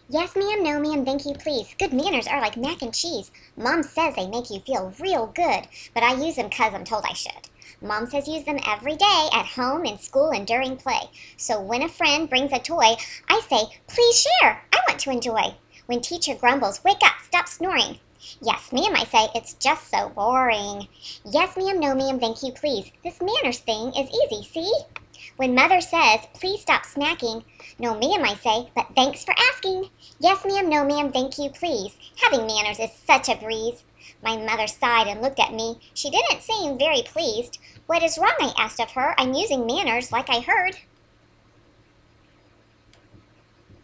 Yes, ma'am, no, ma'am, thank you, please. Good manners are like mac and cheese. Mom says they make you feel real good, but I use them 'cause I'm told I should. Mom says use them every day, at home, in school, and during play. So when a friend brings a toy, I say, please share, I want to enjoy. When teacher grumbles, wake up, stop snoring. Yes, ma'am, I say, it's just so boring. Yes, ma'am, no, ma'am, thank you, please. This manners thing is easy, see? When mother says, please stop snacking, no, ma'am, I say, but thanks for asking. Yes, ma'am, no, ma'am, thank you, please. Having manners is such a breeze. My mother sighed and looked at me. She didn't seem very pleased. What is wrong, I asked of her. I'm using manners like I heard.